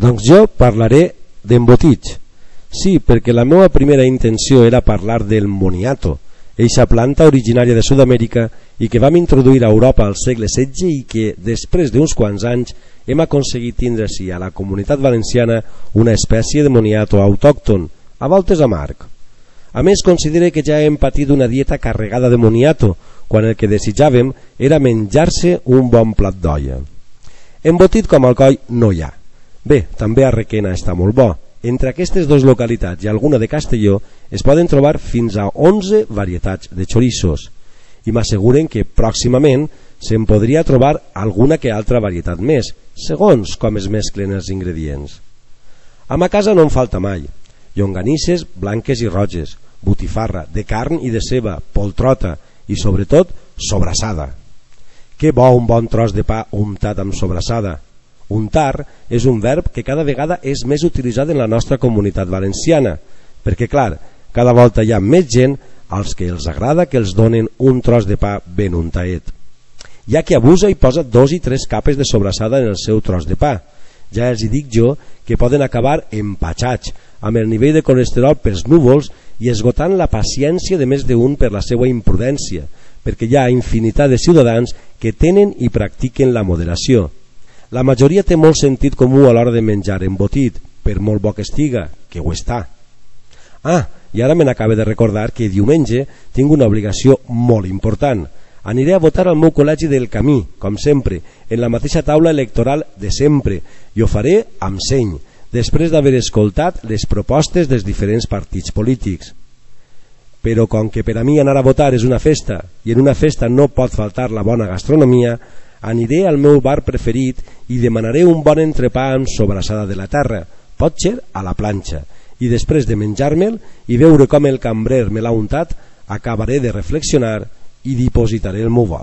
Doncs jo parlaré d'embotits. Sí, perquè la meva primera intenció era parlar del moniato, eixa planta originària de Sud-amèrica i que vam introduir a Europa al segle XVI i que, després d'uns quants anys, hem aconseguit tindre-s'hi a la Comunitat Valenciana una espècie de moniato autòcton, a voltes amarg. A més, considere que ja hem patit una dieta carregada de moniato, quan el que desitjàvem era menjar-se un bon plat d'olla. Embotit com Alcoi no hi ha. Bé, també a Requena està molt bo. Entre aquestes dues localitats i alguna de Castelló es poden trobar fins a 11 varietats de xorissos i m'asseguren que pròximament se'n podria trobar alguna que altra varietat més, segons com es mesclen els ingredients. A ma casa no en falta mai. Llonganisses blanques i roges, botifarra, de carn i de ceba, poltrota i sobretot sobrassada. Que bo un bon tros de pa untat amb sobrassada. Untar és un verb que cada vegada és més utilitzat en la nostra comunitat valenciana, perquè clar, cada volta hi ha més gent als que els agrada que els donen un tros de pa ben untaet. Hi ha qui abusa i posa 2 i 3 capes de sobrassada en el seu tros de pa. Ja els hi dic jo que poden acabar empatxats, amb el nivell de colesterol pels núvols i esgotant la paciència de més d'un per la seva imprudència, perquè hi ha infinitat de ciutadans que tenen i practiquen la moderació. La majoria té molt sentit comú a l'hora de menjar embotit, per molt bo que estiga, que ho està. Ah, i ara me n'acaba de recordar que diumenge tinc una obligació molt important. Aniré a votar al meu col·legi del Camí, com sempre, en la mateixa taula electoral de sempre, i ho faré amb seny, després d'haver escoltat les propostes dels diferents partits polítics. Però com que per a mi anar a votar és una festa, i en una festa no pot faltar la bona gastronomia, aniré al meu bar preferit i demanaré un bon entrepà amb sobrassada de la terra, potser a la planxa, i després de menjar-me'l i veure com el cambrer me l'ha untat, acabaré de reflexionar i dipositaré el meu vot.